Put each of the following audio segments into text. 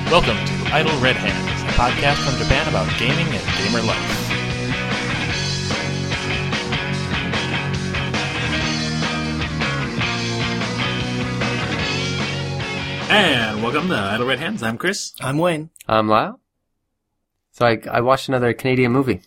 Welcome to Idle Red Hands, a podcast from Japan about gaming and gamer life. And welcome to Idle Red Hands. I'm Chris. I'm Wayne. I'm Lyle. So I watched another Canadian movie,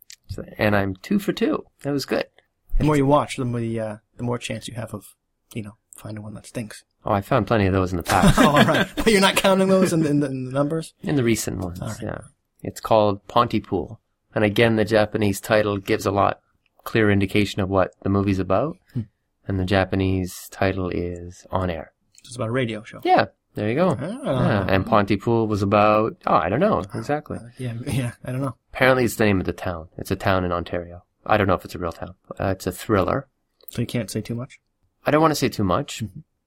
and I'm 2 for 2. That was good. The more you watch, the more chance you have of, finding one that stinks. Oh, I found plenty of those in the past. Oh, all right. But you're not counting those in the numbers? In the recent ones, right. Yeah. It's called Pontypool. And again, the Japanese title gives a lot clear indication of what the movie's about. And the Japanese title is On Air. It's about a radio show. Yeah, there you go. Oh. Yeah. And Pontypool was about, I don't know exactly. Yeah, I don't know. Apparently it's the name of the town. It's a town in Ontario. I don't know if it's a real town. It's a thriller. So you can't say too much? I don't want to say too much,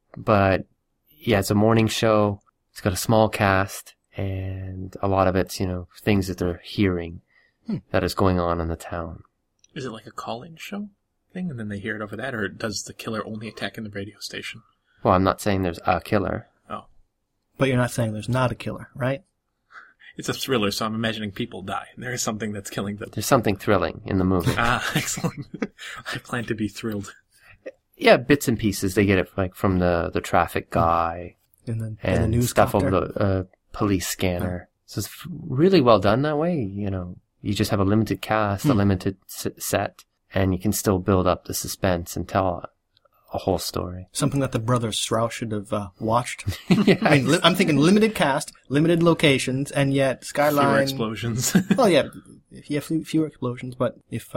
but yeah, it's a morning show. It's got a small cast, and a lot of it's, things that they're hearing that is going on in the town. Is it like a call-in show thing, and then they hear it over that, or does the killer only attack in the radio station? Well, I'm not saying there's a killer. Oh. But you're not saying there's not a killer, right? It's a thriller, so I'm imagining people die. There is something that's killing them. There's something thrilling in the movie. Excellent. I plan to be thrilled. Yeah, bits and pieces. They get it like from the traffic guy and the news stuff copter. over the police scanner. So it's really well done that way. You just have a limited cast, a limited set, and you can still build up the suspense and tell a whole story. Something that the brothers Strauss should have watched. Yeah. I mean, I'm thinking limited cast, limited locations, and yet Skyline... Fewer explosions. Well, yeah, if you have fewer explosions, but if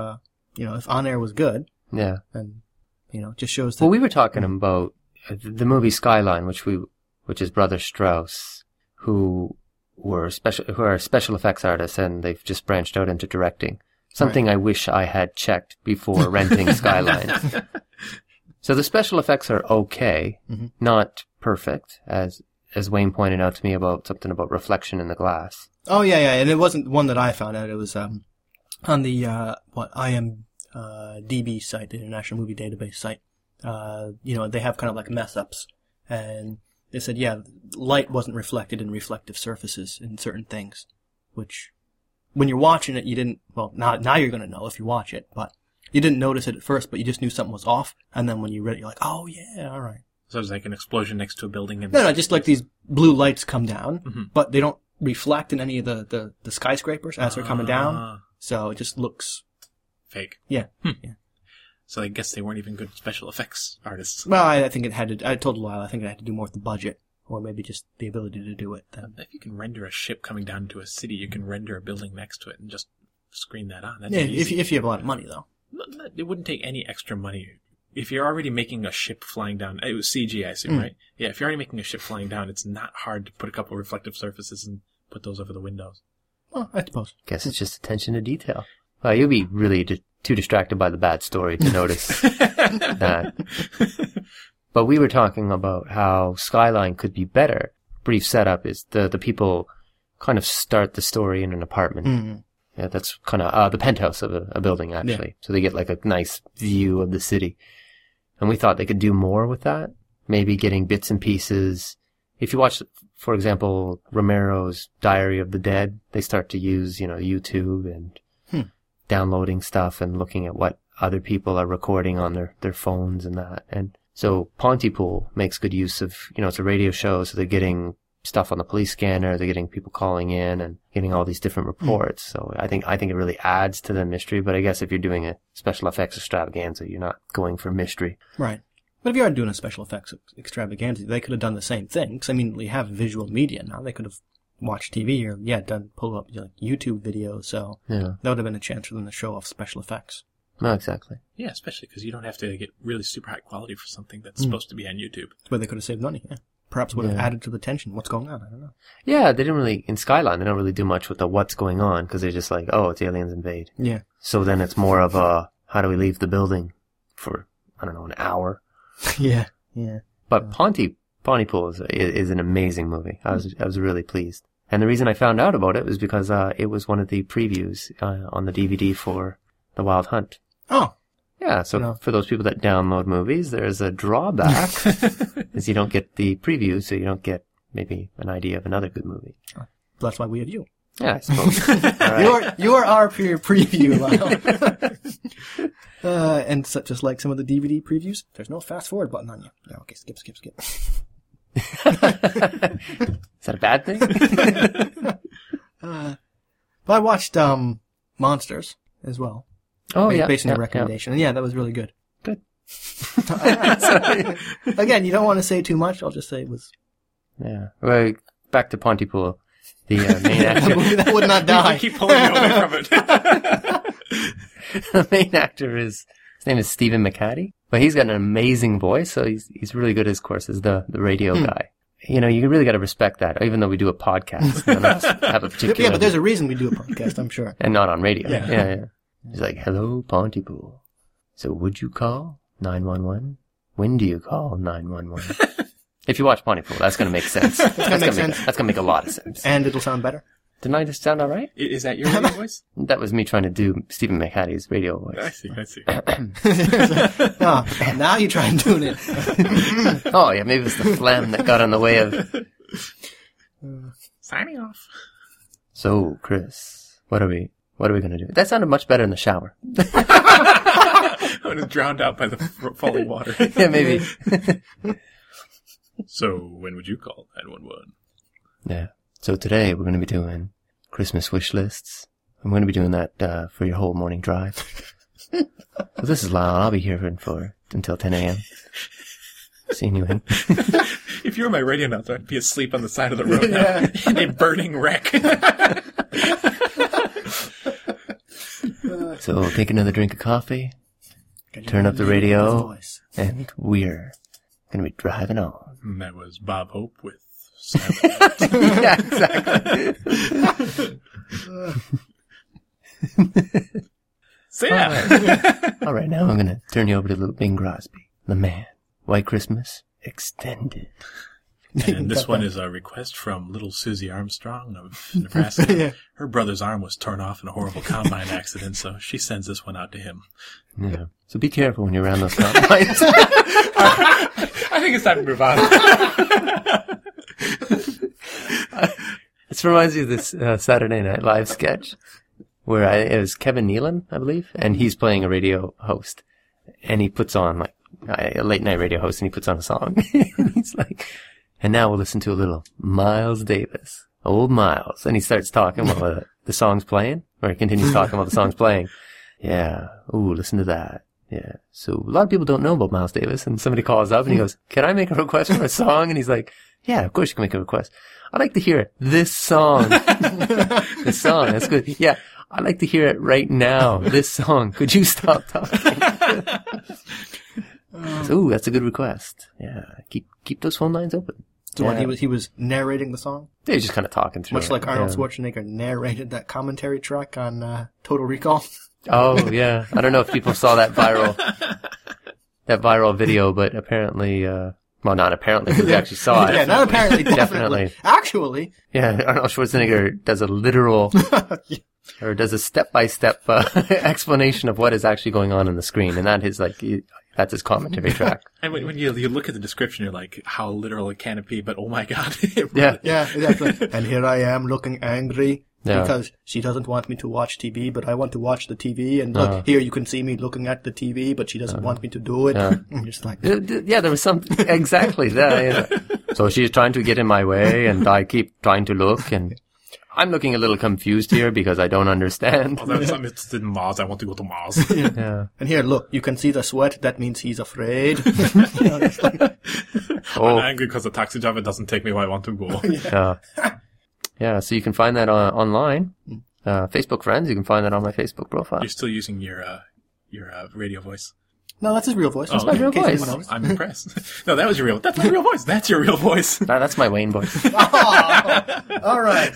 On Air was good... Yeah. And... just shows that... Well, we were talking about the movie Skyline, which is Brother Strauss, who are special effects artists, and they've just branched out into directing. Something I wish I had checked before renting Skyline. So the special effects are okay, not perfect, as Wayne pointed out to me about something about reflection in the glass. Oh, yeah, and it wasn't one that I found out. It was on the IMDb site, the International Movie Database site. They have kind of like mess-ups, and they said, light wasn't reflected in reflective surfaces in certain things, which, when you're watching it, you didn't, well, now you're gonna know if you watch it, but you didn't notice it at first, but you just knew something was off, and then when you read it, you're like, oh yeah, alright. So it's like an explosion next to a building and... No, just like these blue lights come down, but they don't reflect in any of the skyscrapers as they're coming down, so it just looks... fake. Yeah. Yeah. So I guess they weren't even good special effects artists. Well, I think I told Lyle, I think it had to do more with the budget, or maybe just the ability to do it. If you can render a ship coming down to a city, you can render a building next to it and just screen that on. That's easy. If you have a lot of money, though. It wouldn't take any extra money. If you're already making a ship flying down, it was CG, I assume, right? Yeah, if you're already making a ship flying down, it's not hard to put a couple of reflective surfaces and put those over the windows. Well, I suppose. Guess it's just attention to detail. Well, you'll be really too distracted by the bad story to notice that. But we were talking about how Skyline could be better. Brief setup is the people kind of start the story in an apartment. Yeah, that's kind of the penthouse of a building, actually. Yeah. So they get like a nice view of the city. And we thought they could do more with that. Maybe getting bits and pieces. If you watch, for example, Romero's Diary of the Dead, they start to use, YouTube and downloading stuff and looking at what other people are recording on their phones and that. And so Pontypool makes good use of, it's a radio show, so they're getting stuff on the police scanner, they're getting people calling in and getting all these different reports. So I think it really adds to the mystery, but I guess if you're doing a special effects extravaganza, you're not going for mystery. Right. But if you are doing a special effects extravaganza, they could have done the same thing. Because, we have visual media now. They could have watched TV or, pull up YouTube videos. So that would have been a chance for them to show off special effects. No, exactly. Yeah, especially because you don't have to get really super high quality for something that's supposed to be on YouTube. But they could have saved money, yeah. Perhaps would have added to the tension. What's going on? I don't know. Yeah, they didn't really, in Skyline, they don't really do much with the what's going on, because they're just like, it's aliens invade. Yeah. So then it's more of a, how do we leave the building for, an hour? Yeah. But Pontypool is an amazing movie. I was really pleased. And the reason I found out about it was because, it was one of the previews, on the DVD for The Wild Hunt. Oh. Yeah, so for those people that download movies, there's a drawback, is you don't get the preview, so you don't get maybe an idea of another good movie. That's why we have you. Yeah, I suppose. All right. You're our peer preview, Lyle. And just like some of the DVD previews, there's no fast forward button on you. No, okay, skip. Is that a bad thing? But I watched Monsters as well. Oh, yeah. Based on yeah, your recommendation. And yeah, that was really good. Good. Again, you don't want to say too much. I'll just say it was... Yeah. Well, back to Pontypool. The main actor. That would not die. You keep pulling me away from it. The main actor his name is Stephen McHattie. But he's got an amazing voice, so he's really good, of course, as the radio guy. You know, you really got to respect that, even though we do a podcast. None of us have a particular... Yeah, but there's a reason we do a podcast, I'm sure. And not on radio. Yeah. Yeah. He's like, hello, Pontypool. So would you call 911? When do you call 911? If you watch Pontypool, that's going to make sense. That's going to make sense. That's going to make a lot of sense. And it'll sound better. Didn't I just sound all right? Is that your radio voice? That was me trying to do Stephen McHattie's radio voice. I see. Oh, now you try and tune it. Oh, yeah, maybe it was the phlegm that got in the way of... Signing off. So, Chris, what are we going to do? That sounded much better in the shower. I was drowned out by the falling water. Yeah, maybe. So, when would you call 911? Yeah. So today we're going to be doing Christmas wish lists. I'm going to be doing that for your whole morning drive. So this is Lyle. I'll be here until 10 a.m. Seeing you in. If you were my radio announcer, I'd be asleep on the side of the road now in a burning wreck. So take another drink of coffee, turn up the radio, and we're going to be driving on. And that was Bob Hope with Yeah, exactly. So yeah. All right, now I'm going to turn you over to little Bing Crosby, the man. White Christmas extended. And this one is a request from little Susie Armstrong of Nebraska. Yeah. Her brother's arm was torn off in a horrible combine accident, so she sends this one out to him. Yeah. So be careful when you're around those combines. I think it's time to move on. This reminds me of this Saturday Night Live sketch where it was Kevin Nealon, I believe, and he's playing a radio host, and he puts on like a late night radio host, and he puts on a song, and he's like, and now we'll listen to a little Miles Davis, old Miles, and he starts talking while the song's playing, or he continues talking while the song's playing. Yeah, ooh, listen to that. Yeah. So a lot of people don't know about Miles Davis, and somebody calls up and he goes, can I make a request for a song? And he's like, yeah, of course you can make a request. I'd like to hear this song. This song, that's good. Yeah, I'd like to hear it right now. This song. Could you stop talking? Ooh, that's a good request. Yeah, keep those phone lines open. So when he was narrating the song? They're just kind of talking through Much it. like Arnold Schwarzenegger narrated that commentary track on Total Recall. Oh, yeah. I don't know if people saw that viral video, but apparently, well, not apparently, because we actually saw it. Yeah, not apparently, definitely. Actually. Yeah, Arnold Schwarzenegger does a literal, or does a step-by-step explanation of what is actually going on the screen, and that is like, that's his commentary track. And when you look at the description, you're like, how literal it can it be? But oh my god. Yeah. Yeah, exactly. And here I am looking angry. Yeah. Because she doesn't want me to watch TV, but I want to watch the TV. And look, here you can see me looking at the TV, but she doesn't want me to do it. I'm just like, Yeah, there was some, exactly that. Yeah. So she's trying to get in my way, and I keep trying to look, and I'm looking a little confused here because I don't understand. I'm interested in Mars. I want to go to Mars. Yeah. and here, look, you can see the sweat. That means he's afraid. I'm angry because the taxi driver doesn't take me where I want to go. Yeah, so you can find that online. Facebook friends, you can find that on my Facebook profile. You're still using your radio voice. No, that's his real voice. That's my real voice. I'm impressed. No, that's my real voice. That's your real voice. No, that's my Wayne voice. Oh, all right.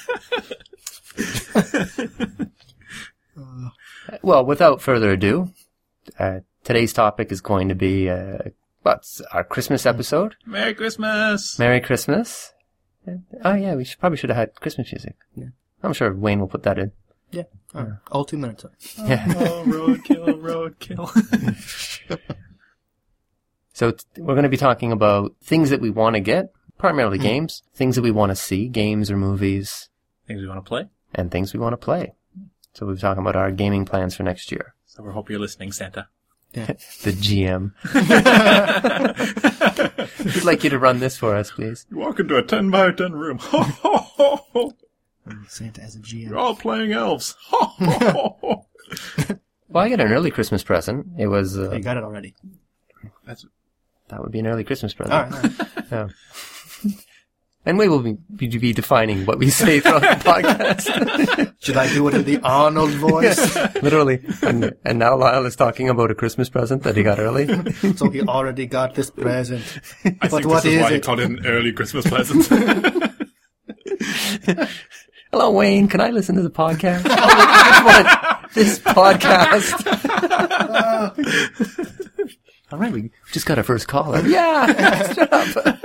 Well, without further ado, today's topic is going to be what's our Christmas episode. Merry Christmas. Merry Christmas. Oh yeah, we probably should have had Christmas music. Yeah. I'm sure Wayne will put that in. Yeah. All 2 minutes. Yeah. Oh, roadkill. So we're going to be talking about things that we want to get, primarily games, things that we want to see, games or movies, Things we want to play. and things we want to play. So we're talking about our gaming plans for next year. So we hope you're listening, Santa. The GM. We'd like you to run this for us, please. You walk into a 10 by 10 room. Ho, ho, ho, ho. Santa as a GM. You're all playing elves. Ho, ho, ho, ho. Well, I got an early Christmas present. It was... You got it already. that would be an early Christmas present. All right. Yeah. And we will be defining what we say throughout the podcast. Should I do it in the Arnold voice? Literally. And now Lyle is talking about a Christmas present that he got early. So he already got this present. I think what this is is why he it? called it an early Christmas present. Hello, Wayne. Can I listen to the podcast? I want this podcast. All right, we just got our first caller. Yeah, shut up.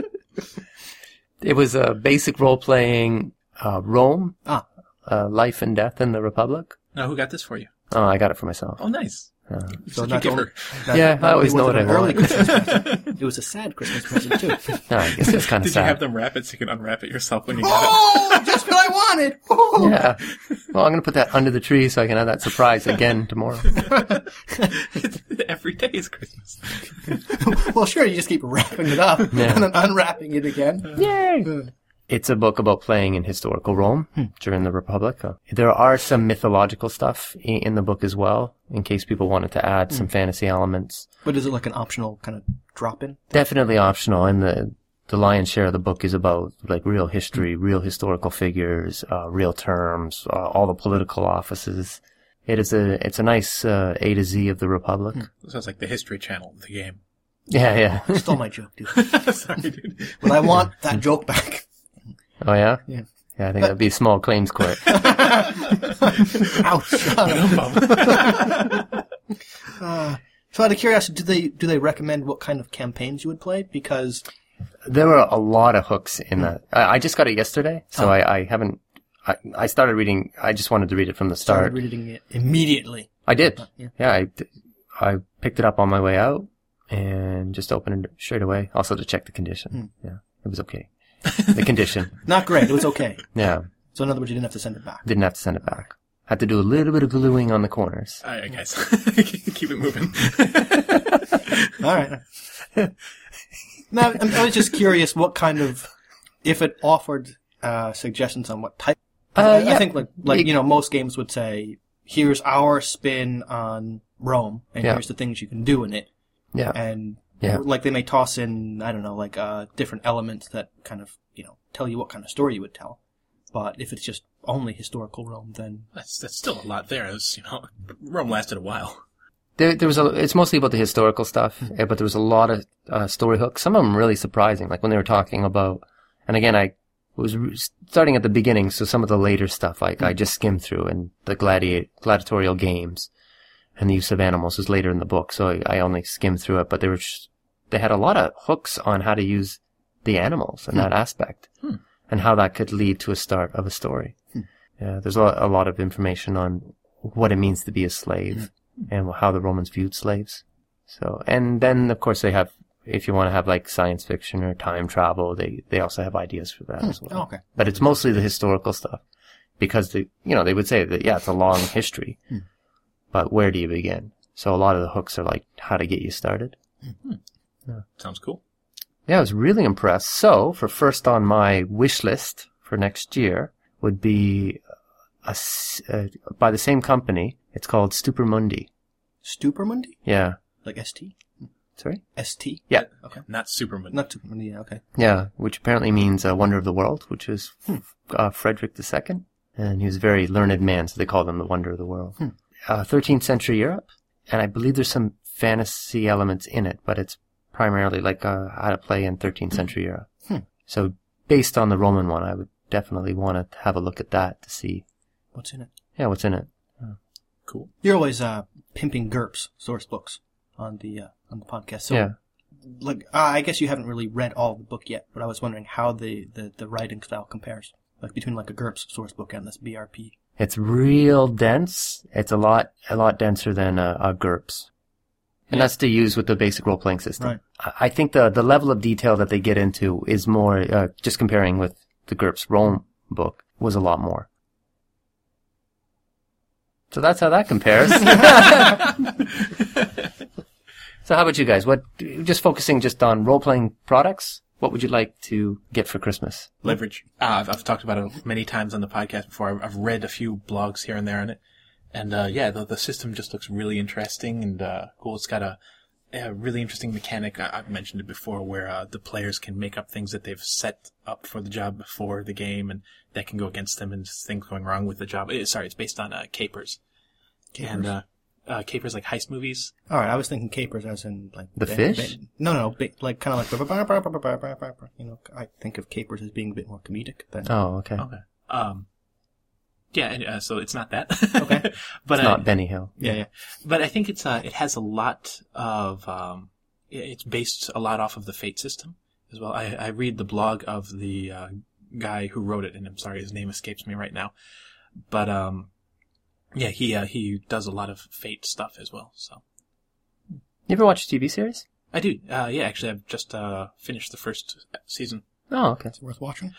It was a basic role-playing Rome, Life and Death in the Republic. Now, who got this for you? Oh, I got it for myself. Oh, nice. So not not only, Yeah, I always know what I an early want. Christmas present. It was a sad Christmas present too. No, I guess it's kind of Did sad. you have them wrap it so you can unwrap it yourself when you got Oh, just what I wanted. Oh. Yeah. Well, I'm going to put that under the tree so I can have that surprise again tomorrow. it? Every day is Christmas. Well, sure, you just keep wrapping it up Yeah. and then unwrapping it again. Yay! It's a book about playing in historical Rome during the Republic. There are some mythological stuff in the book as well, in case people wanted to add some fantasy elements. But is it like an optional kind of drop-in? Definitely optional, and the lion's share of the book is about like real history, real historical figures, real terms, all the political offices. It's a nice A to Z of the Republic. Sounds like the History Channel of the game. Yeah. Stole my joke, dude. Sorry, dude. But I want that joke back. Oh yeah? Yeah. Yeah, I think that'd be a small claims court. Ouch. So out of curiosity, do they recommend what kind of campaigns you would play? Because There were a lot of hooks in that. I just got it yesterday, so I haven't. I started reading. I just wanted to read it from the start. started reading it immediately. I did. Yeah. I picked it up on my way out and just opened it straight away. Also to check the condition. Yeah, it was okay. The condition. Not great. It was okay. Yeah, So in other words, you didn't have to send it back. didn't have to send it back. Had to do a little bit of gluing on the corners. All right, guys. Keep it moving. All right. Now, I was just curious what kind of, if it offered suggestions on what type. I think like most games would say, here's our spin on Rome, and here's the things you can do in it. Yeah. And Yeah. like they may toss in, I don't know, like different elements that kind of, tell you what kind of story you would tell. But if it's just only historical Rome, then That's still a lot there. Rome lasted a while. There was it's mostly about the historical stuff, but there was a lot of story hooks. Some of them really surprising, like when they were talking about, and again, I was starting at the beginning, so some of the later stuff, like I just skimmed through, and the gladiatorial games and the use of animals was later in the book, so I only skimmed through it, but they had a lot of hooks on how to use the animals and that aspect, and how that could lead to a start of a story. Yeah, there's a lot of information on what it means to be a slave and how the Romans viewed slaves. So, and then of course they have, if you want to have like science fiction or time travel, they also have ideas for that as well. Oh, okay. But it's mostly the historical stuff because they would say that, yeah, it's a long history, but where do you begin? So a lot of the hooks are like how to get you started. Sounds cool. Yeah, I was really impressed. So, for first on my wish list for next year would be by the same company. It's called Stupor Mundi. Stupermundi? Yeah. Like ST? Sorry? ST? Yeah. Okay. Not Superman. Not Stupermundi, yeah, okay. Yeah, which apparently means Wonder of the World, which is Frederick II. And he was a very learned man, so they called him the Wonder of the World. 13th century Europe, and I believe there's some fantasy elements in it, but it's primarily like how to play in 13th century Europe. So based on the Roman one, I would definitely want to have a look at that to see What's in it? Yeah, what's in it. Cool. You're always pimping GURPS source books on the podcast. So, Yeah. like, I guess you haven't really read all of the book yet, but I was wondering how the writing style compares, like between like a GURPS source book and this BRP. It's real dense. It's a lot denser than a GURPS. And that's to use with the basic role-playing system. Right. I think the level of detail that they get into is more, just comparing with the GURPS Rome book, was a lot more. So that's how that compares. So how about you guys? Just focusing just on role-playing products, what would you like to get for Christmas? Leverage. I've talked about it many times on the podcast before. I've read a few blogs here and there on it. And, the system just looks really interesting and, cool. It's got a really interesting mechanic. I've mentioned it before where, the players can make up things that they've set up for the job before the game and that can go against them and just things going wrong with the job. It's based on, capers. Capers? And, capers like heist movies. All right, I was thinking capers as in like The fish? No, like kind of like I think of capers as being a bit more comedic than. Oh, okay. Okay. So it's not that. Okay. But It's not Benny Hill. Yeah. But I think it has a lot of it's based a lot off of the Fate system as well. I read the blog of the guy who wrote it, and I'm sorry his name escapes me right now. But he does a lot of Fate stuff as well. So You ever watch a TV series? I do. Actually, I've just finished the first season. Oh, okay. It's worth watching.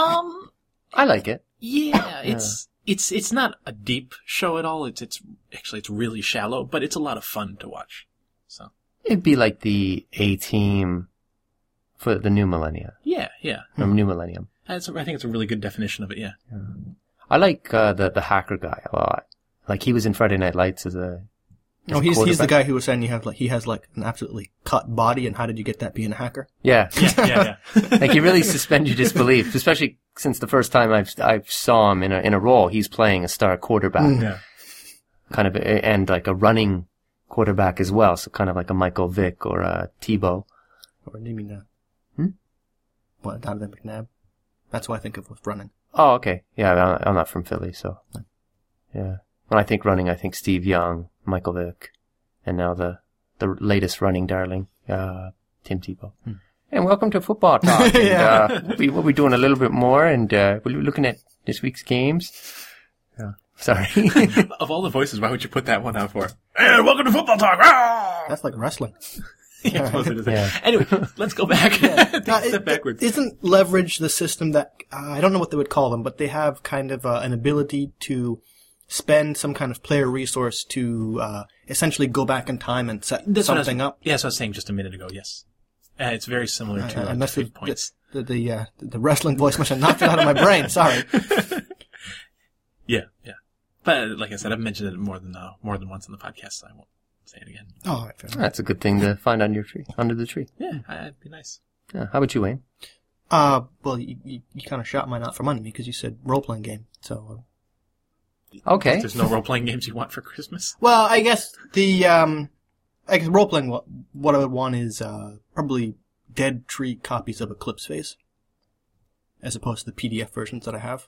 I like it. Yeah, it's not a deep show at all. It's really shallow, but it's a lot of fun to watch. So It'd be like the A-Team for the new millennia. yeah. Or new millennium. I think it's a really good definition of it. Yeah. I like the hacker guy a lot. Like he was in Friday Night Lights as a No, he's the guy who was saying he has like an absolutely cut body, and how did you get that being a hacker? Yeah. Yeah. Like you really suspend your disbelief, especially since the first time I saw him in a role, he's playing a star quarterback. Yeah. Kind of, and like a running quarterback as well. So kind of like a Michael Vick or a Tebow. Or do you mean what, Donovan McNabb? That's what I think of with running. Oh, okay. Yeah, I'm not from Philly, so. Yeah. When I think running, I think Steve Young, Michael Vick, and now the latest running darling, Tim Tebow. And welcome to Football Talk. And, we'll be doing a little bit more, and we'll be looking at this week's games. Sorry. Of all the voices, why would you put that one out for? Hey, welcome to Football Talk! Ah! That's like wrestling. Yeah, I suppose it is. Yeah. Anyway, let's go back. Take a step backwards. Isn't leverage the system that I don't know what they would call them, but they have kind of an ability to spend some kind of player resource to essentially go back in time and set something up? Yes, I was saying just a minute ago, yes. It's very similar to Fate points. The wrestling voice must have knocked it out of my brain. Sorry. Yeah. But like I said, I've mentioned it more than once on the podcast, so I won't say it again. Oh, all right, fair enough. That's a good thing to find under the tree. Yeah, it'd be nice. Yeah. How about you, Wayne? Well, you kind of shot mine out from under me because you said role-playing game, so... Okay. There's no role-playing games you want for Christmas? Well, I guess role-playing, what I would want is, probably Dead Tree copies of Eclipse Phase, as opposed to the PDF versions that I have.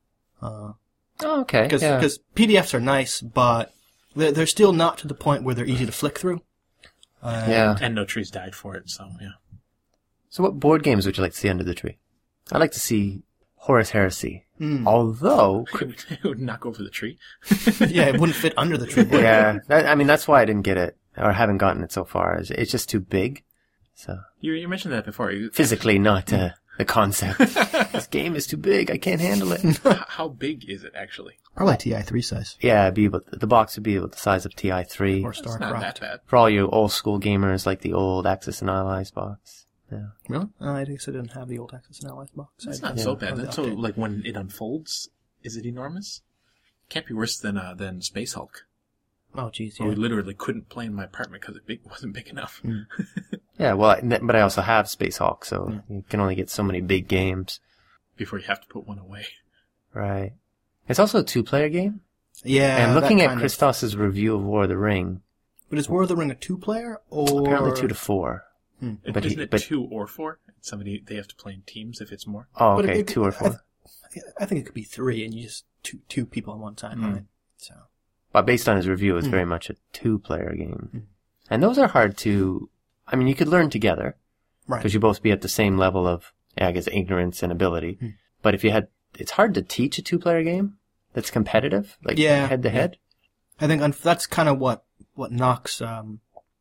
Okay. Because PDFs are nice, but they're still not to the point where they're easy to flick through. And no trees died for it, so yeah. So what board games would you like to see under the tree? I'd like to see Horus Heresy. Although... It would knock over the tree. Yeah, it wouldn't fit under the tree. Yeah. That's why I didn't get it, or haven't gotten it so far. It's just too big. So You mentioned that before. physically, not the concept. This game is too big. I can't handle it. How big is it, actually? Probably TI-3 size. Yeah, the box would be about the size of TI-3. Or It's not StarCraft. that bad. For all you old school gamers, like the old Axis and Allies box. Yeah. Really? I guess I didn't have the old Axis and Allies box. It's not so bad. That's so, like, when it unfolds, is it enormous? Can't be worse than Space Hulk. Oh, jeez, Where yeah. we literally couldn't play in my apartment because it wasn't big enough. Yeah, well, but I also have Space Hulk, so you can only get so many big games. Before you have to put one away. Right. It's also a 2-player game. Yeah. And looking that at kind of- Christos's review of War of the Ring, But is War of the Ring a 2-player, or... apparently 2 to 4. But Isn't it 2 or 4? They have to play in teams if it's more. Oh, But okay, it- 2 or 4. I think it could be 3, and you just two people on one side, right? So... But based on his review, it's very much a 2-player game. And those are hard to... I mean, you could learn together. Right. Because you both be at the same level of, I guess, ignorance and ability. But if you had... It's hard to teach a 2-player game that's competitive, like head-to-head. I think that's kind of what knocks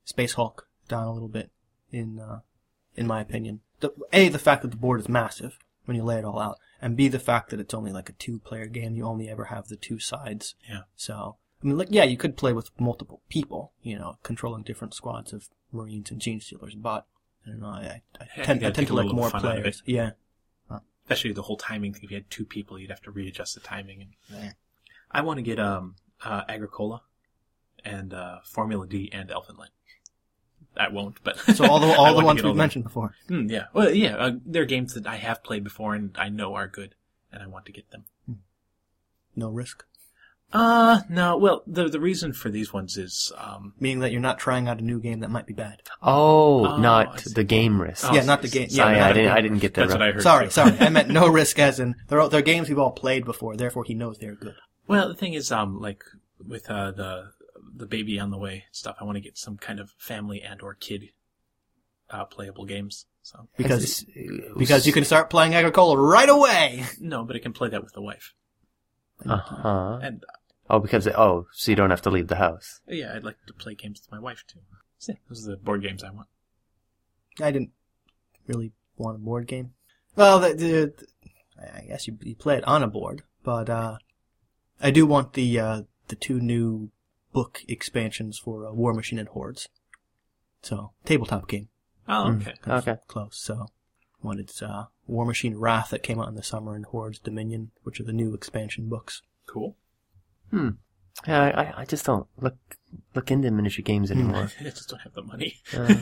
Space Hulk down a little bit, in my opinion. The fact that the board is massive when you lay it all out, and B, the fact that it's only like a 2-player game. You only ever have the 2 sides. Yeah. So, I mean, like, yeah, you could play with multiple people, controlling different squads of Marines and Gene Stealers, but, I don't know, I tend to like more players. Yeah. Especially the whole timing thing. If you had 2 people, you'd have to readjust the timing. I want to get Agricola and Formula D and Elfenlight. I won't, but so all the ones we've mentioned before. Yeah, well, yeah, they're games that I have played before and I know are good, and I want to get them. No risk. No. Well, the reason for these ones is meaning that you're not trying out a new game that might be bad. Not the game risk. Yeah, not the game. Sorry, I didn't get that. That's what I heard. Sorry. I meant no risk, as in they're games we've all played before. Therefore, he knows they're good. Well, the thing is, like with the baby on the way stuff, I want to get some kind of family and/or kid playable games. So because you can start playing Agricola right away. No, but I can play that with the wife. And so you don't have to leave the house. Yeah, I'd like to play games with my wife too. So, yeah, those are the board games I want. I didn't really want a board game. Well, I guess you play it on a board, but I do want the 2 new book expansions for War Machine and Hordes. So, tabletop game. Oh, okay. Okay. Close. So, one it's War Machine Wrath that came out in the summer, and Hordes Dominion, which are the new expansion books. Cool. Yeah, I just don't look into miniature games anymore. I just don't have the money.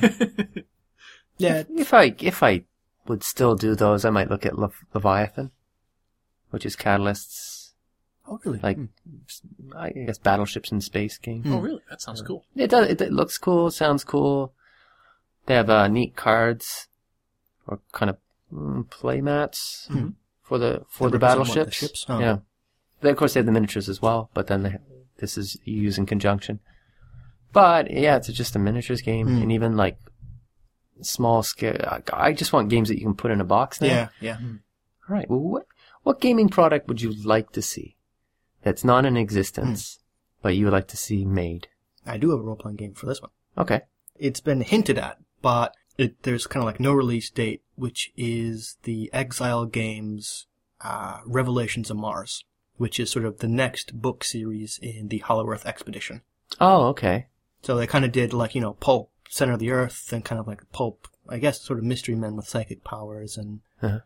Yeah. If I would still do those, I might look at Leviathan, which is Catalyst's. Oh, really? Like, I guess battleships in space game. Oh, really? That sounds cool. It does. It looks cool. Sounds cool. They have neat cards or kind of play mats for the battleships. The ships? Oh. Yeah. They, of course, they have the miniatures as well, but then this is used in conjunction. But yeah, it's just a miniatures game, and even like small scale. I just want games that you can put in a box now. Yeah. All right. Well, what gaming product would you like to see that's not in existence, but you would like to see made? I do have a role-playing game for this one. Okay. It's been hinted at, but there's kind of like no release date, which is the Exile Games Revelations of Mars, which is sort of the next book series in the Hollow Earth Expedition. Oh, okay. So they kind of did like, Pulp, Center of the Earth, and kind of like Pulp, I guess, sort of mystery men with psychic powers and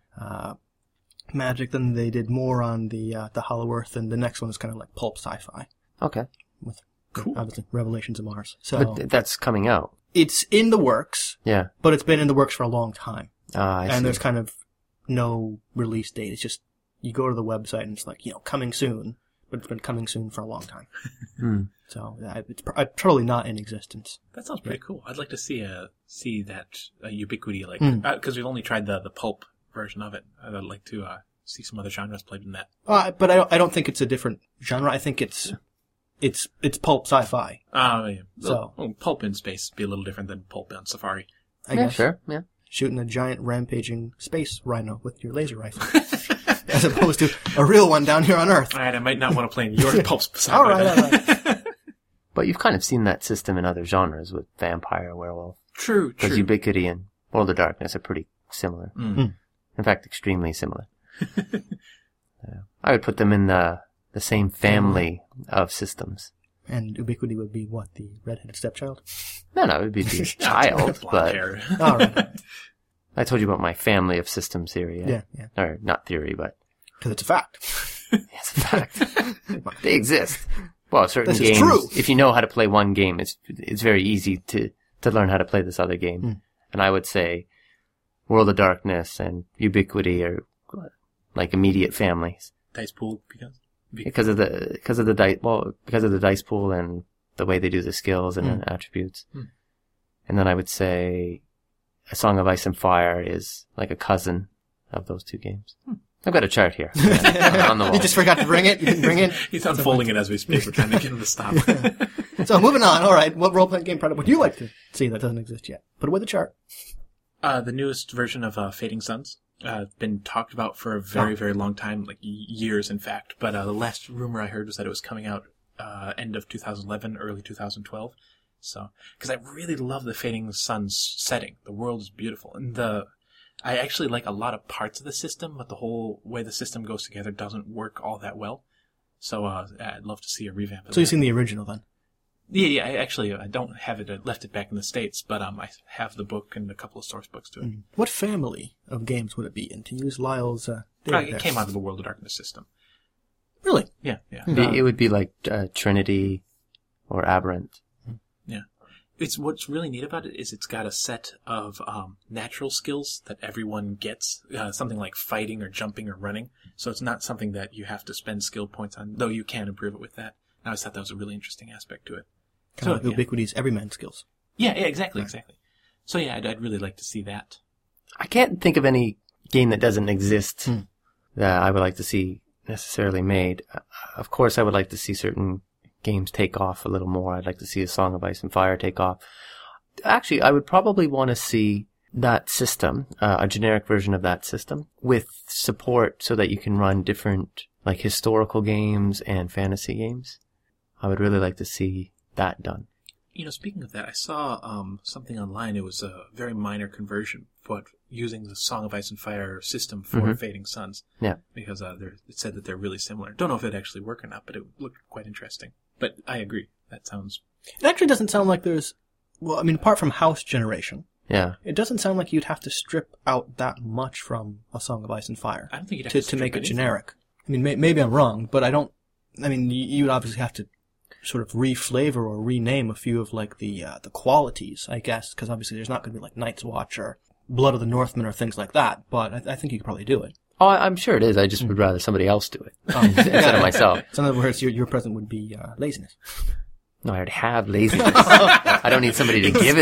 magic. Then they did more on the Hollow Earth, and the next one is kind of like Pulp sci-fi. Okay. With obviously Revelations of Mars. So but that's coming out. It's in the works. Yeah. But it's been in the works for a long time. I see. There's kind of no release date. It's just, you go to the website and it's like, coming soon, but it's been coming soon for a long time. So it's probably not in existence. That sounds pretty cool. I'd like to see that ubiquity, like, because we've only tried the pulp version of it. I'd like to see some other genres played in that. But I don't think it's a different genre. I think it's pulp sci-fi. Yeah. So pulp in space would be a little different than pulp on Safari. I guess. Sure. Yeah. Shooting a giant rampaging space rhino with your laser rifle. As opposed to a real one down here on Earth. All right, I might not want to play in your pulp sci-fi. All right. But you've kind of seen that system in other genres with Vampire, Werewolf. True. Because Ubiquity and World of Darkness are pretty similar. In fact, extremely similar. I would put them in the same family of systems. And Ubiquity would be what? The redheaded stepchild? No, it would be the child, but... All right. I told you about my family of systems theory. Yeah. Or not theory, but... Because it's a fact. It's a fact. They exist. Well, certain this games, is true. If you know how to play one game, it's very easy to learn how to play this other game. And I would say World of Darkness and Ubiquity are like immediate families. Dice pool because of the dice pool and the way they do the skills and attributes. And then I would say A Song of Ice and Fire is like a cousin of those two games. I've got a chart here on the wall. You just forgot to bring it? You didn't bring it? He's unfolding it as we speak. We're trying to get him to stop. So moving on. All right. What role-playing game product would you like to see that doesn't exist yet? Put it with the chart. The newest version of Fading Suns. Been talked about for a very, very long time, like years, in fact. But the last rumor I heard was that it was coming out end of 2011, early 2012. So, because I really love the Fading Suns setting. The world is beautiful. And I actually like a lot of parts of the system, but the whole way the system goes together doesn't work all that well. So, I'd love to see a revamp of that. So you've seen the original then? Yeah, I don't have it, left it back in the States, but I have the book and a couple of source books to it. What family of games would it be in, to use Lyle's It came out of the World of Darkness system. Really? Yeah. It would be like Trinity or Aberrant. Yeah. What's really neat about it is it's got a set of natural skills that everyone gets, something like fighting or jumping or running. So it's not something that you have to spend skill points on, though you can improve it with that. I always thought that was a really interesting aspect to it. Kind of like Ubiquity's everyman skills. Yeah, exactly. So yeah, I'd really like to see that. I can't think of any game that doesn't exist that I would like to see necessarily made. Of course, I would like to see certain games take off a little more. I'd like to see a Song of Ice and Fire take off. Actually, I would probably want to see that system, a generic version of that system, with support so that you can run different, like, historical games and fantasy games. I would really like to see that done. Speaking of that, I saw something online. It was a very minor conversion, but using the Song of Ice and Fire system for Fading Suns. Yeah. Because it said that they're really similar. Don't know if it actually worked or not, but it looked quite interesting. But I agree. That sounds... It actually doesn't sound like there's... Well, I mean, apart from house generation, yeah, it doesn't sound like you'd have to strip out that much from a Song of Ice and Fire. I don't think you'd have to make it generic. I mean, maybe I'm wrong, but I don't... I mean, you would obviously have to sort of reflavor or rename a few of, like, the qualities, I guess, because obviously there's not going to be, like, Night's Watch or Blood of the Northmen or things like that, but I think you could probably do it. Oh, I'm sure it is. I just would rather somebody else do it instead of myself. So in other words, your present would be laziness. No, I already have laziness. I don't need somebody to give it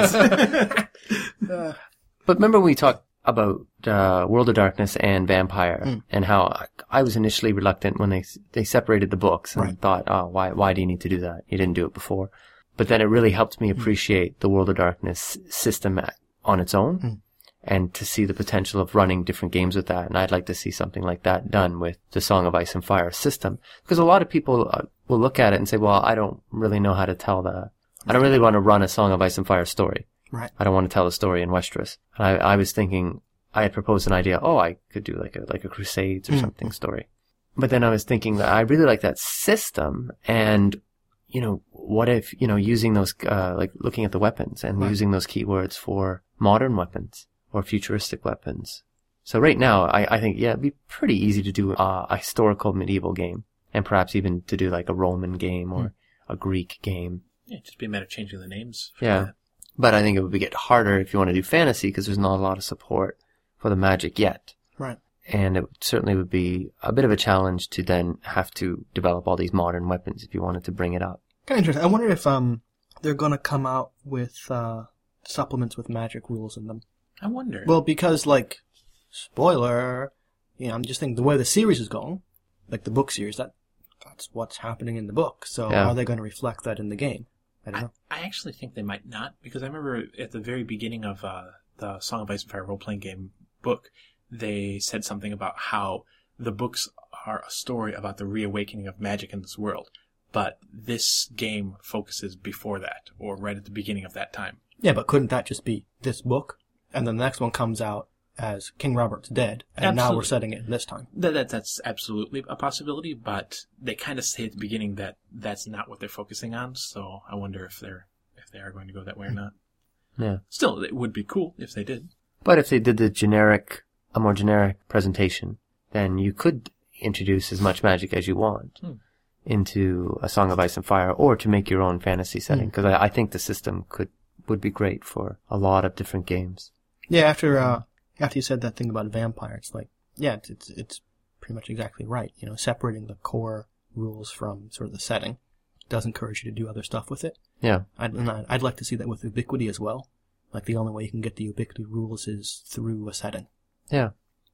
to me. But remember when we talked about World of Darkness and Vampire and how I was initially reluctant when they separated the books and thought, oh, why do you need to do that? You didn't do it before. But then it really helped me appreciate the World of Darkness system on its own. And to see the potential of running different games with that. And I'd like to see something like that done with the Song of Ice and Fire system. Because a lot of people will look at it and say, well, I don't really know how to tell I don't really want to run a Song of Ice and Fire story. Right. I don't want to tell a story in Westeros. And I was thinking, I had proposed an idea, I could do like a Crusades or something story. But then I was thinking that I really like that system. And, what if, using those, like looking at the weapons and using those keywords for modern weapons. Or futuristic weapons. So right now, I think, it'd be pretty easy to do a historical medieval game. And perhaps even to do like a Roman game or a Greek game. Yeah, just be a matter of changing the names. Yeah. But I think it would get harder if you want to do fantasy because there's not a lot of support for the magic yet. Right. And it certainly would be a bit of a challenge to then have to develop all these modern weapons if you wanted to bring it up. Kind of interesting. I wonder if they're going to come out with supplements with magic rules in them. I wonder. Well, because, like, spoiler, I'm just thinking the way the series is going, like the book series, that's what's happening in the book. So are they going to reflect that in the game? I don't know. I actually think they might not, because I remember at the very beginning of the Song of Ice and Fire role-playing game book, they said something about how the books are a story about the reawakening of magic in this world, but this game focuses before that, or right at the beginning of that time. Yeah, but couldn't that just be this book? And then the next one comes out as King Robert's dead, and now we're setting it in this time. That's absolutely a possibility, but they kind of say at the beginning that that's not what they're focusing on, so I wonder if they are going to go that way or not. Yeah. Still, it would be cool if they did. But if they did a more generic presentation, then you could introduce as much magic as you want into a Song of Ice and Fire, or to make your own fantasy setting, because I think the system would be great for a lot of different games. Yeah, after you said that thing about Vampire, it's like, yeah, it's pretty much exactly right. Separating the core rules from sort of the setting does encourage you to do other stuff with it. Yeah. I'd like to see that with Ubiquity as well. Like, the only way you can get the Ubiquity rules is through a setting. Yeah.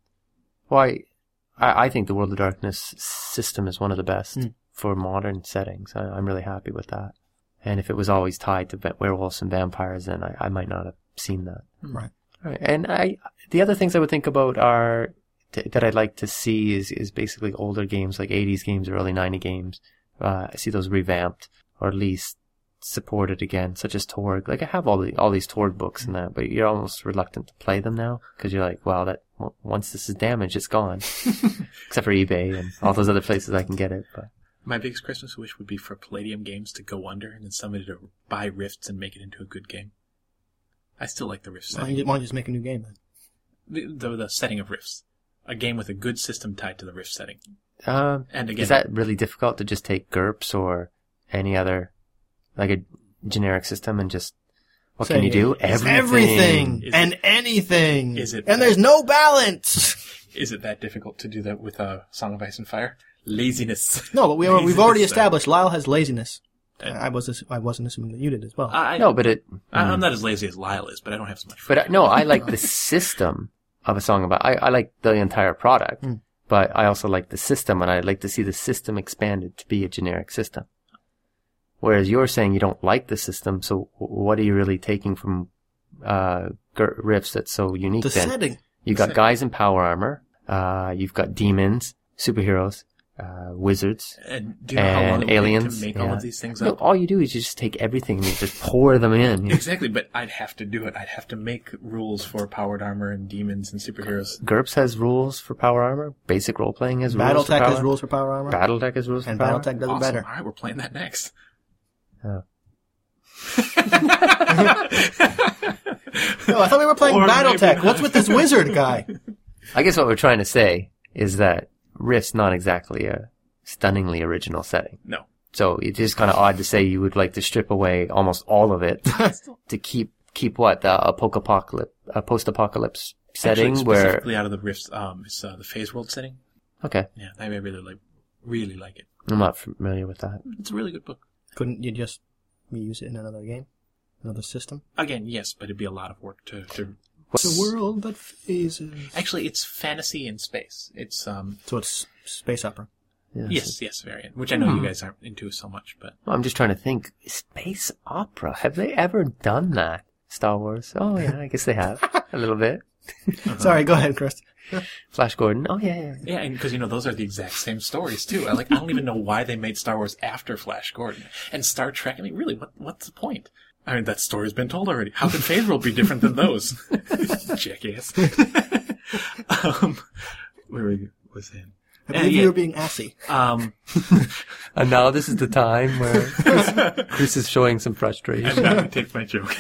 Well, I think the World of Darkness system is one of the best for modern settings. I'm really happy with that. And if it was always tied to werewolves and vampires, then I might not have seen that. Right. All right. And the other things I would think about are that I'd like to see is basically older games, like 80s games or early 90s games. I see those revamped, or at least supported again, such as Torg. Like I have all these Torg books and that, but you're almost reluctant to play them now because you're like, well, once this is damaged, it's gone. Except for eBay and all those other places I can get it. But My biggest Christmas wish would be for Palladium Games to go under and then somebody to buy Rifts and make it into a good game. I still like the Rift Why setting. don't you just make a new game then? The setting of Rifts. A game with a good system tied to the Rift setting. and And again, is that really difficult to just take GURPS or any other, like a generic system and just, what can you do? Everything Is and anything. Is it- And there's no balance. is it that difficult to do that with Song of Ice and Fire? Laziness. No, but we've Laziness, already sir. established Lyle has laziness. And- I wasn't assuming that you did as well. No, but I'm not as lazy as Lyle is, but I don't have so much. But no, I like the system of a song about. I like the entire product, but I also like the system, and I'd like to see the system expanded to be a generic system. Whereas you're saying you don't like the system, so what are you really taking from Rifts that's so unique? The then setting. you got guys in power armor, you've got demons, superheroes, wizards. And do you know how long and it would aliens, take to make all yeah. of these things No, up? all you do is you just take everything and you just pour them in. You know. Exactly, but I'd have to do it. I'd have to make rules for powered armor and demons and superheroes. GURPS has rules for power armor. Basic role playing has rules for BattleTech power has rules for power armor. BattleTech has rules And for power. BattleTech does it Awesome. better. All right, we're playing that next. Oh. No, I thought we were playing Or maybe BattleTech. not. What's with this wizard guy? I guess what we're trying to say is that Rift's not exactly a stunningly original setting. No. So it's just kind of odd to say you would like to strip away almost all of it to keep what a post-apocalypse setting Actually, where specifically out of the Rifts, it's the Phase World setting. okay, Yeah, I really like it. I'm not familiar with that. It's a really good book. Couldn't you just reuse it in another game? Another system? Again, yes, but it'd be a lot of work to It's a world that phases. Actually, it's fantasy in space. It's So it's space opera. yes, variant, which I know you guys aren't into so much, but I'm just trying to think. Space opera. Have they ever done that? Star Wars. Oh yeah, I guess they have a little bit. Sorry, go ahead, Chris. Flash Gordon. Oh yeah. yeah, and because those are the exact same stories too. I don't even know why they made Star Wars after Flash Gordon and Star Trek. I mean, really, what's the point? I mean, that story's been told already. How could Phase World be different than those? Jackass. Where was it? I believe you were being assy. And now this is the time where Chris is showing some frustration. I'm not gonna take my joke.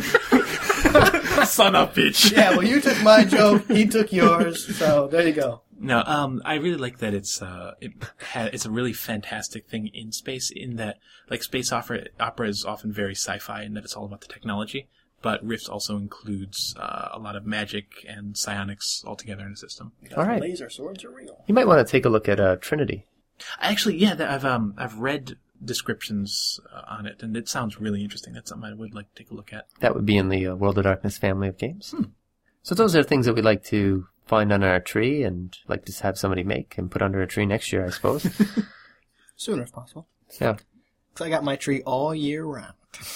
Son of a bitch. Yeah, well, you took my joke, he took yours, so there you go. No, I really like that it's a really fantastic thing in space in that, like, space opera is often very sci-fi in that it's all about the technology, but Rift also includes a lot of magic and psionics all together in a system. All right. Laser swords are real. You might want to take a look at Trinity. Actually, yeah, I've read descriptions on it, and it sounds really interesting. That's something I would like to take a look at. That would be in the World of Darkness family of games. So those are things that we'd like to find under our tree and like to have somebody make and put under a tree next year, I suppose. Sooner if possible. Yeah. Because I got my tree all year round.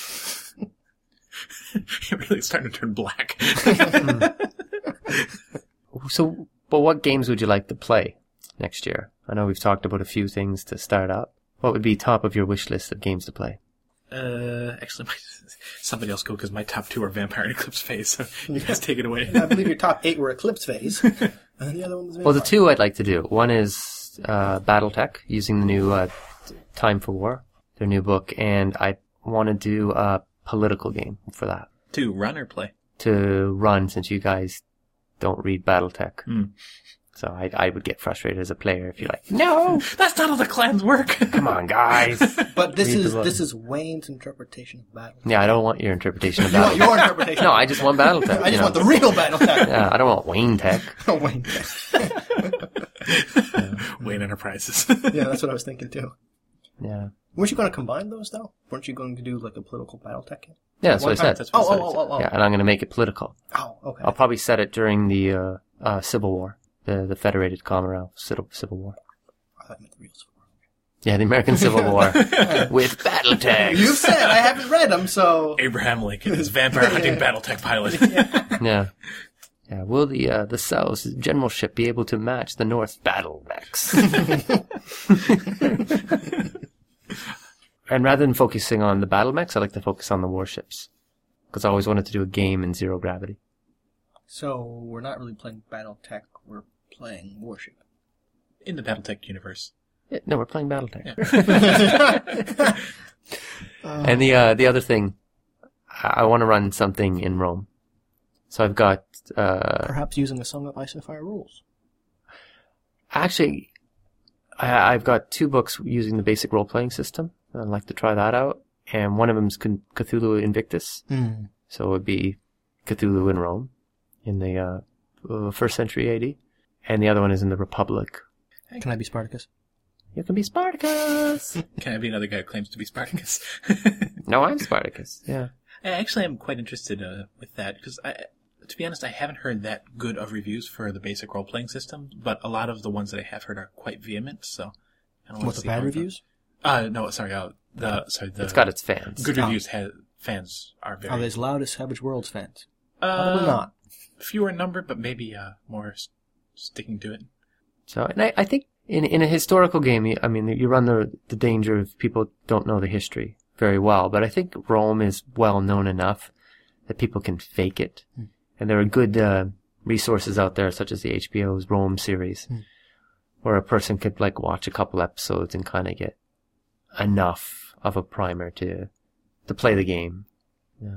It really is starting to turn black. So, but what games would you like to play next year? I know we've talked about a few things to start up. What would be top of your wish list of games to play? Actually, somebody else go because my top 2 are Vampire and Eclipse Phase. So you guys take it away. I believe your top 8 were Eclipse Phase. And then the other one was Well, the 2 I'd like to do. One is BattleTech, using the new Time for War, their new book, and I want to do a political game for that. 2, run or play? To run, since you guys don't read BattleTech. So I would get frustrated as a player if you're like, no, That's not how the clans work. come on, guys. But this Read the book. is Wayne's interpretation of battle. Yeah, I don't want your interpretation of You want BattleTech. your interpretation. No, I just want BattleTech. I just want the real BattleTech. Yeah, I don't want Wayne Tech. Oh, Wayne. Wayne Enterprises. Yeah, that's what I was thinking too. Yeah. Weren't you going to combine those though? Weren't you going to do like a political BattleTech game? Yeah, that's what I said. That's what I said. Oh. Yeah, and I'm going to make it political. Oh, okay. I'll probably set it during the Civil War, the Federated Commonwealth Civil War. I thought you meant the real Civil War. Yeah, the American Civil War with BattleTech. You said I haven't read them, so Abraham Lincoln is vampire hunting BattleTech pilot. Yeah. Yeah, will the South's generalship be able to match the North's battle mechs? And rather than focusing on the battle mechs, I like to focus on the warships. Because I always wanted to do a game in zero gravity. So we're not really playing BattleTech, we're playing Warship. In the BattleTech universe. Yeah, no, we're playing BattleTech. Yeah. And the other thing, I want to run something in Rome. So I've got... Perhaps using a Song of Ice and Fire rules. Actually, I've got 2 books using the basic role-playing system. I'd like to try that out. And one of them is Cthulhu Invictus. Mm. So it would be Cthulhu in Rome in the 1st century AD. And the other one is in the Republic. Can I be Spartacus? You can be Spartacus! Can I be another guy who claims to be Spartacus? No, I'm Spartacus. Yeah. Actually, I'm quite interested with that, because to be honest, I haven't heard that good of reviews for the basic role-playing system, but a lot of the ones that I have heard are quite vehement, so... What, the bad reviews? No, sorry, It's got its fans. Good reviews fans are very... Are they as loud as Savage Worlds fans? Probably not. Fewer in number, but maybe more sticking to it. So, and I think in a historical game, I mean, you run the danger of people don't know the history very well, but I think Rome is well known enough that people can fake it. Mm. And there are good resources out there, such as the HBO's Rome series, where a person could like watch a couple episodes and kind of get enough of a primer to play the game. Yeah.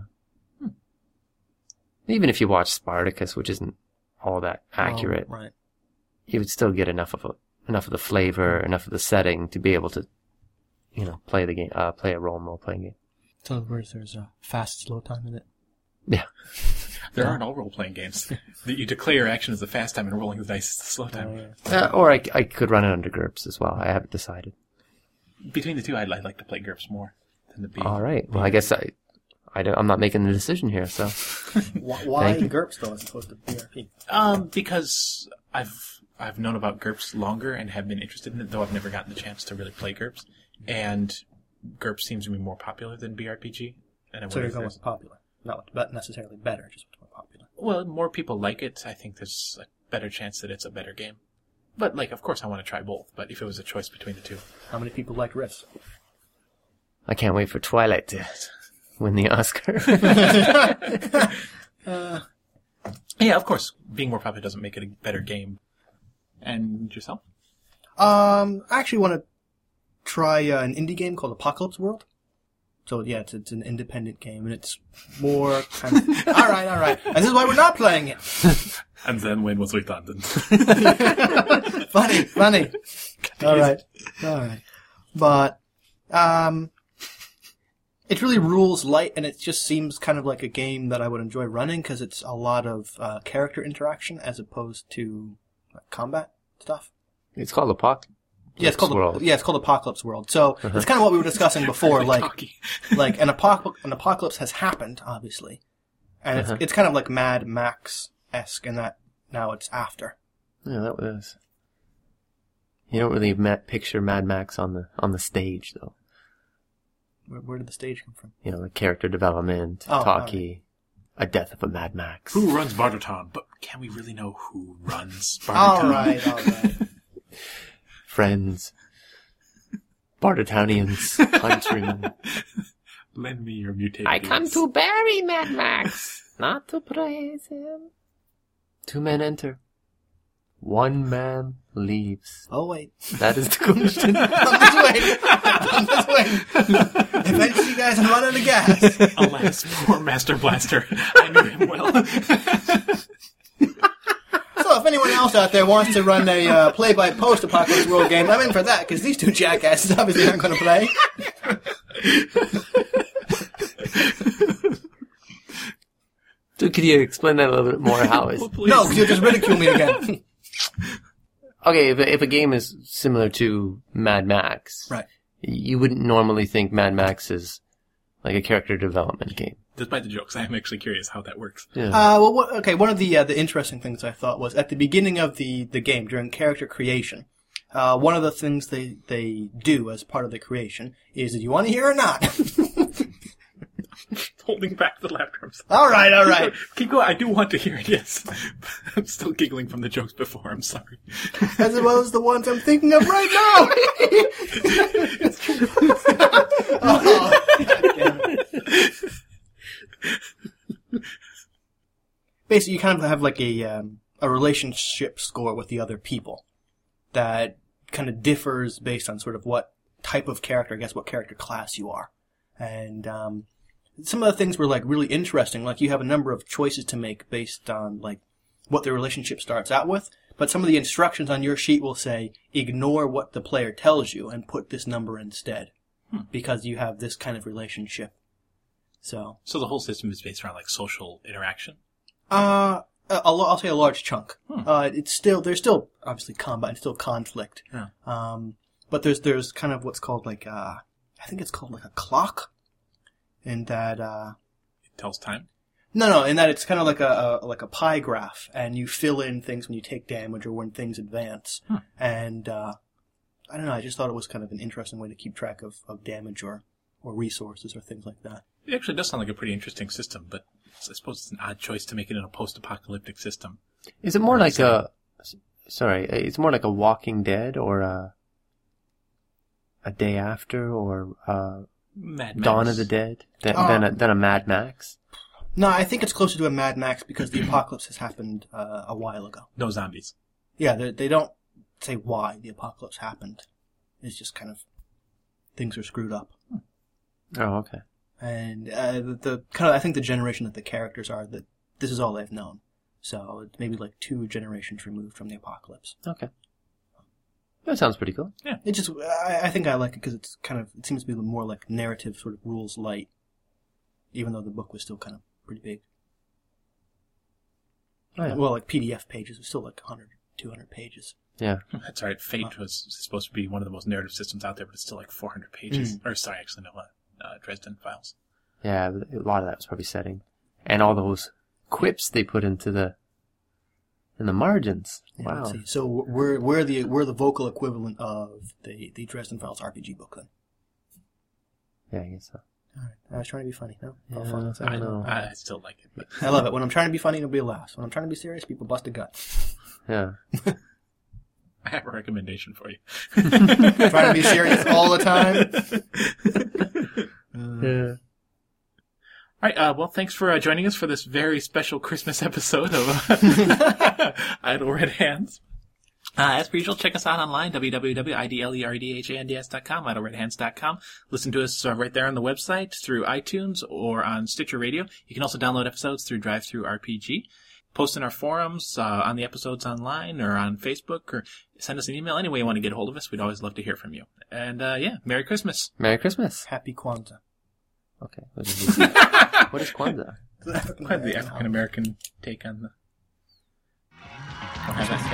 Even if you watch Spartacus, which isn't all that accurate, right. You would still get enough of the flavor, enough of the setting to be able to, play the game, play a Rome role-playing game. In other words, there's a fast, slow time in it. Yeah. There aren't all role-playing games. That you declare your action as the fast time and rolling the dice as the slow time. Or I could run it under GURPS as well. I haven't decided. Between the two, I'd like to play GURPS more than the B. All right. Well, I guess I'm not making the decision here, so. Why GURPS though, as opposed to BRP? Because I've known about GURPS longer and have been interested in it, though I've never gotten the chance to really play GURPS. And GURPS seems to be more popular than BRPG. And So you're going with popular, not necessarily better, just more popular. Well, more people like it. I think there's a better chance that it's a better game. But of course, I want to try both. But if it was a choice between the two, how many people like Rifts? I can't wait for Twilight to win the Oscar. Yeah, of course, being more popular doesn't make it a better game. And yourself? I actually want to try an indie game called Apocalypse World. So yeah, it's an independent game, and it's more kind of... All right. And this is why we're not playing it. And then Wayne was redundant. Funny. All right. But, it really rules light, and it just seems kind of like a game that I would enjoy running, because it's a lot of character interaction as opposed to combat stuff. It's called Apocalypse. Yeah, it's called Apocalypse World. So it's kind of what we were discussing before, like an apocalypse has happened, obviously, and it's kind of like Mad Max-esque in that now it's after. Yeah, that was. You don't really picture Mad Max on the stage, though. Where did the stage come from? The character development, talkie, a death of a Mad Max. Who runs Bartertown? But can we really know who runs Bartertown? All right. Friends. Bartertownians. Countrymen. Lend me your mutated I come to bury Mad Max, not to praise him. 2 men enter. 1 man leaves. Oh, wait. That is the question. I'm just waiting. Eventually, you guys, I'm running out of gas. Alas, poor Master Blaster. I knew him well. So, if anyone else out there wants to run a play-by-post Apocalypse World game, I'm in for that, because these two jackasses obviously aren't going to play. So, could you explain that a little bit more? How is? No, because you'll just ridicule me again. Okay, if a game is similar to Mad Max, right, you wouldn't normally think Mad Max is like a character development game. Despite the jokes, I am actually curious how that works. Yeah. One of the interesting things I thought was at the beginning of the game, during character creation, one of the things they do as part of the creation is, do you want to hear or not? Holding back the laughter. I'm sorry. All right. Keep going. I do want to hear it, yes. I'm still giggling from the jokes before. I'm sorry. As well as the ones I'm thinking of right now. Oh, God damn it. Basically, you kind of have like a relationship score with the other people that kind of differs based on sort of what type of character, I guess, what character class you are. And some of the things were like really interesting. Like you have a number of choices to make based on like what the relationship starts out with. But some of the instructions on your sheet will say, ignore what the player tells you and put this number instead. Because you have this kind of relationship. So the whole system is based around like social interaction? I'll say a large chunk. There's still obviously combat and still conflict. Yeah. But there's kind of what's called like, I think it's called like a clock. And that, It tells time? No, in that it's kind of like a pie graph, and you fill in things when you take damage or when things advance. And, I don't know, I just thought it was kind of an interesting way to keep track of damage or resources or things like that. It actually does sound like a pretty interesting system, but I suppose it's an odd choice to make it in a post-apocalyptic system. Is it more like it's more like a Walking Dead or a Day After or Mad Max. Dawn of the Dead than a Mad Max? No, I think it's closer to a Mad Max because the apocalypse has happened a while ago. No zombies. Yeah, they don't say why the apocalypse happened. It's just kind of things are screwed up. Oh, okay. And I think the generation that the characters are, that this is all they've known. So it's maybe like 2 generations removed from the apocalypse. Okay. That sounds pretty cool. Yeah. I think I like it because it seems to be more like narrative sort of rules light, even though the book was still kind of pretty big. Oh, yeah. Well, like PDF pages, it was still like 100, 200 pages. Yeah. That's right. Fate was supposed to be one of the most narrative systems out there, but it's still like 400 pages. Or sorry, actually, no, Dresden Files. Yeah, a lot of that was probably setting. And all those quips they put in the margins. Yeah, wow. Let's see. So we're the vocal equivalent of the Dresden Files RPG book then. Yeah, I guess so. All right. I was trying to be funny. No? Yeah, Fun. I know. I still like it. But I love it. When I'm trying to be funny, nobody laughs. When I'm trying to be serious, people bust a gut. Yeah. I have a recommendation for you. Trying to be serious all the time. Yeah. All right. Well, thanks for joining us for this very special Christmas episode of Idle Red Hands. As per usual, check us out online, www.idleredhands.com, idleredhands.com. Listen to us right there on the website through iTunes or on Stitcher Radio. You can also download episodes through DriveThruRPG. Post in our forums, on the episodes online or on Facebook, or send us an email. Any way you want to get a hold of us, we'd always love to hear from you. And, Merry Christmas. Merry Christmas. Happy Kwanzaa. Okay. What is Kwanzaa? Quite the African-American take on the... Don't have that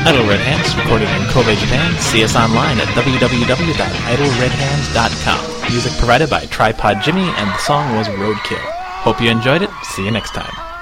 Idle Red Hands, recorded in Kobe, Japan. See us online at www.idleredhands.com. Music provided by Tripod Jimmy, and the song was Roadkill. Hope you enjoyed it. See you next time.